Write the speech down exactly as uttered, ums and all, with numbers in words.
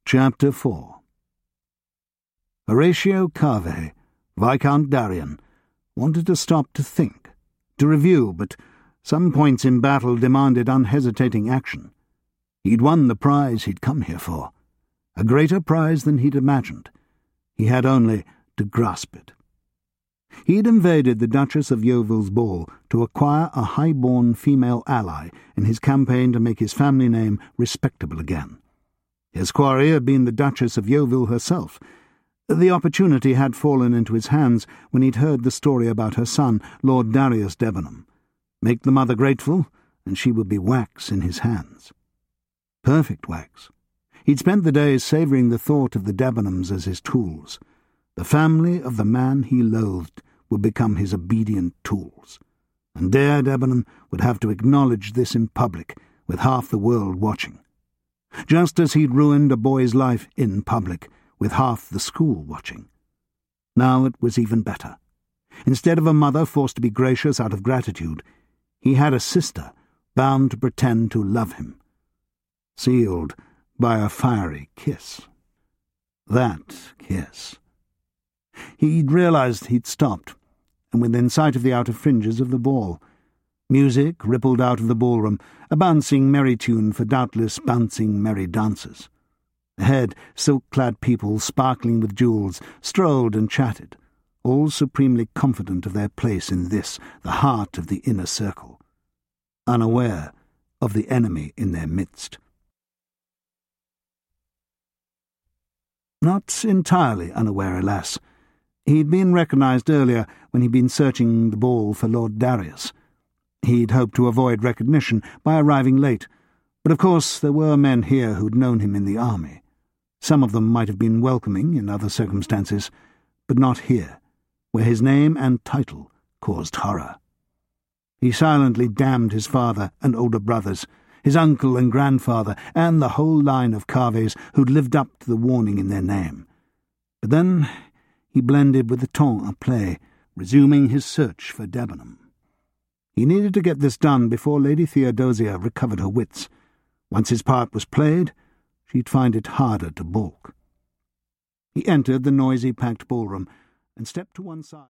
Chapter four. Horatio Carvey, Viscount Darien, wanted to stop to think, to review, but some points in battle demanded unhesitating action. He'd won the prize he'd come here for, a greater prize than he'd imagined. He had only to grasp it. He'd invaded the Duchess of Yeoville's ball to acquire a high-born female ally in his campaign to make his family name respectable again. His quarry had been the Duchess of Yeoville herself. The opportunity had fallen into his hands when he'd heard the story about her son, Lord Darius Debenham. Make the mother grateful, and she would be wax in his hands. Perfect wax. He'd spent the days savouring the thought of the Debenhams as his tools. The family of the man he loathed would become his obedient tools. And Dare Debenham would have to acknowledge this in public, with half the world watching. Just as he'd ruined a boy's life in public, with half the school watching. Now it was even better. Instead of a mother forced to be gracious out of gratitude, he had a sister bound to pretend to love him, sealed by a fiery kiss. That kiss. He'd realized he'd stopped, and within sight of the outer fringes of the ball. Music rippled out of the ballroom, a bouncing merry tune for doubtless bouncing merry dancers. Ahead, silk-clad people, sparkling with jewels, strolled and chatted, all supremely confident of their place in this, the heart of the inner circle, unaware of the enemy in their midst. Not entirely unaware, alas. He'd been recognised earlier when he'd been searching the ball for Lord Darius. He'd hoped to avoid recognition by arriving late, but of course there were men here who'd known him in the army. Some of them might have been welcoming in other circumstances, but not here, where his name and title caused horror. He silently damned his father and older brothers, his uncle and grandfather, and the whole line of Carveys who'd lived up to the warning in their name. But then he blended with the ton à play, resuming his search for Debenham. He needed to get this done before Lady Theodosia recovered her wits. Once his part was played, she'd find it harder to balk. He entered the noisy, packed ballroom and stepped to one side.